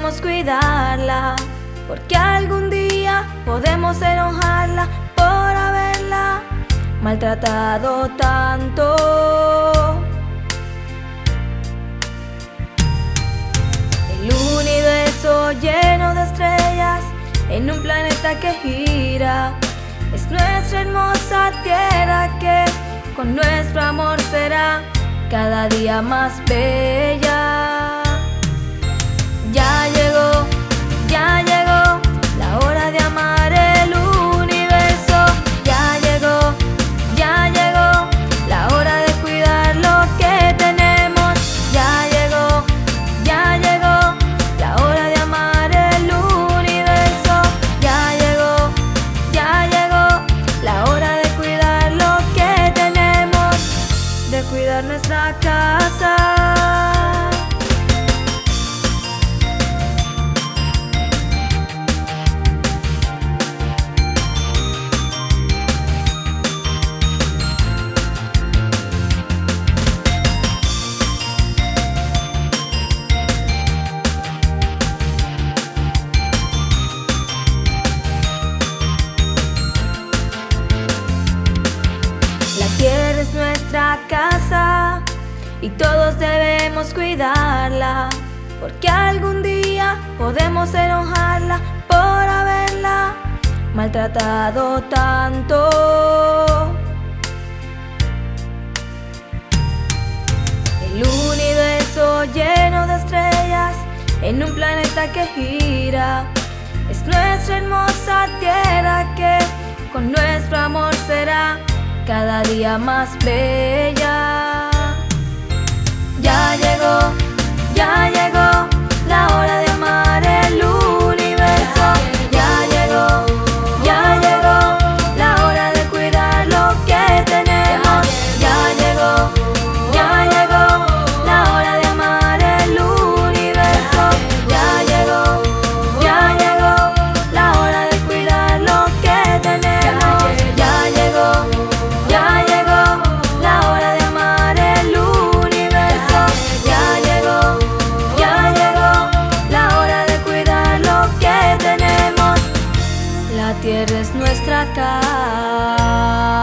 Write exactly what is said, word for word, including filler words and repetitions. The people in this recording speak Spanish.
debemos cuidarla, porque algún día podemos enojarla por haberla maltratado tanto. El universo lleno de estrellas en un planeta que gira es nuestra hermosa tierra que con nuestro amor será cada día más bella. Ya llegó, ya llegó la hora de amar el universo. Ya llegó, ya llegó la hora de cuidar lo que tenemos. Ya llegó, ya llegó la hora de amar el universo. Ya llegó, ya llegó la hora de cuidar lo que tenemos, de cuidar nuestra casa. La tierra es nuestra casa y todos debemos cuidarla, porque algún día podemos enojarla por haberla maltratado tanto. El universo lleno de estrellas en un planeta que gira es nuestra hermosa tierra que con nuestro amor será cada día más bella. Ya llegó, ya llegó la hora de amar el universo. Ya llegó, ya llegó la hora de cuidar lo que tenemos. Ya llegó, ya llegó la hora de amar el universo. Ya llegó, ya llegó la hora de cuidar lo que tenemos. Ya llegó, ya llegó la hora de amar el universo. Ya llegó, ya llegó la hora de cuidar lo que tenemos. La tierra es nuestra casa.